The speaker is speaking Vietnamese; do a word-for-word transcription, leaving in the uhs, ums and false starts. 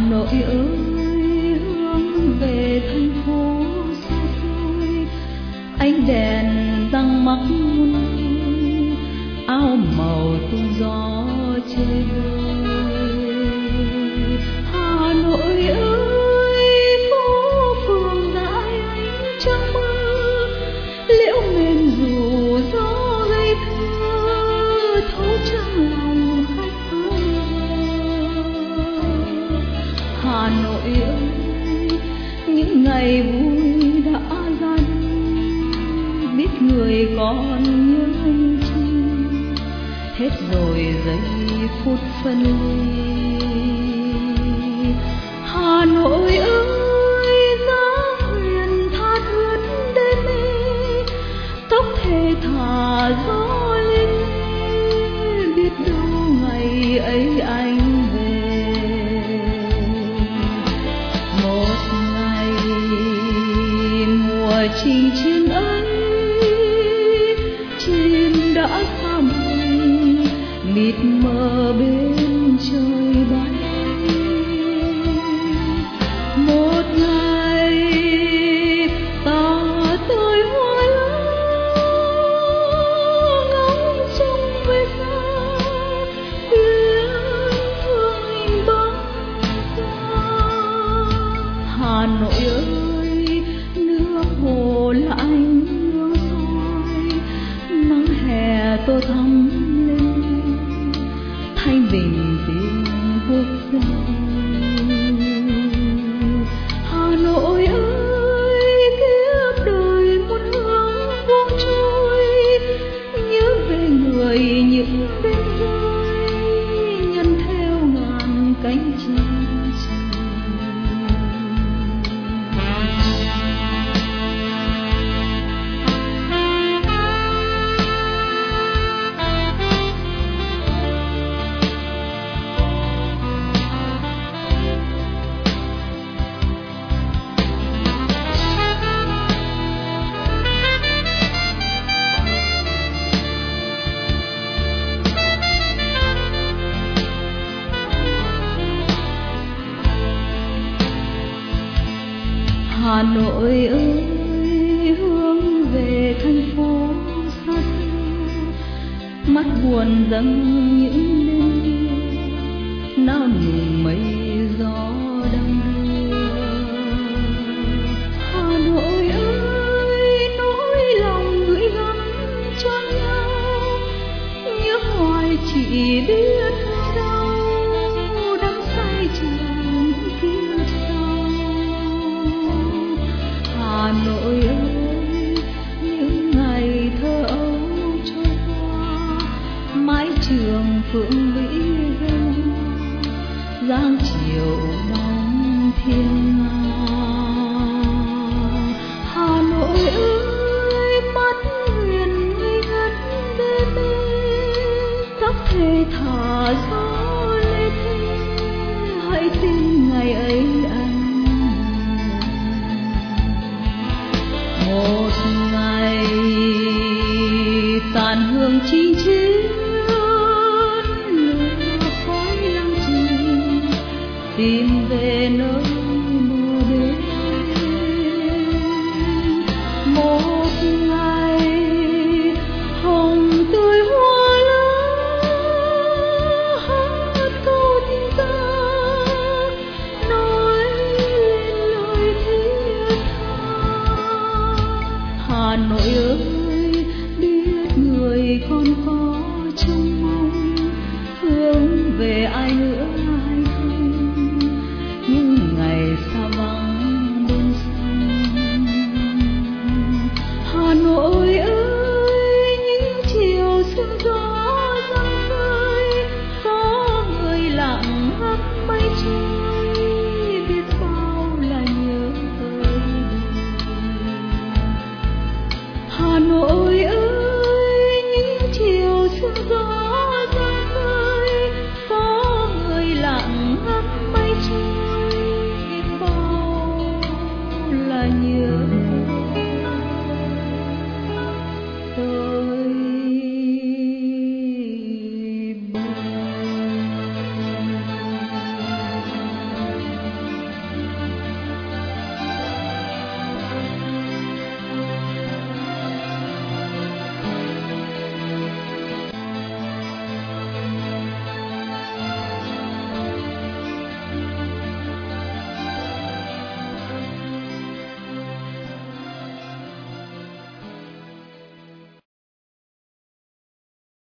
Nội ơi hướng về thành phố xa xôi, ánh đèn răng mắc muôn nơi, áo màu tung gió chơi vơi. Hà Nội ơi phố phường dãi ánh trăng mơ, liễu mềm dù gió gây thơ thấu trong lòng khách ơi. Hà Nội ơi những ngày vui đã ra đi, biết người còn nhớ chi, hết rồi giây phút phân ly. Hà Nội ơi giá huyền tha thướt đê mê, tóc thề thả gió lên, biết đâu ngày ấy anh về. Một ngày mùa trình chiến ấy, chim đã xa mây, mịt mờ bên trời bay. Một ngày ta tới hoa lá, ngóng trông về xa, quyến thương hình bóng qua. Hà Nội ơi nước hồ là ánh hương soi, nắng hè tô thắm lên thanh bình tiếng quốc gia. Hà Nội ơi kiếp đời một hướng buông trôi, nhớ về người những đêm rơi, nhân theo ngàn cánh chim trời. Hà Nội ơi hướng về thành phố xa xưa, mắt buồn dâng những đêm đưa, nao nùng mây gió đang đưa. Hà Nội ơi nỗi lòng gửi gắm cho nhau, nhớ hoài chỉ biết thương đau, đắm say trong kiếp sau. Hà Nội ơi những ngày thơ ấu trôi qua, mái trường Phượng Vĩ rêu, giang chiều nắng thiên nga. Hà Nội ơi mắt huyền ngây ngất đê mê, tóc thề thả gió lê thê, hãy tin ngày ấy anh. Một ngày tàn hương chinh chiến, lửa khói lăng chìm tìm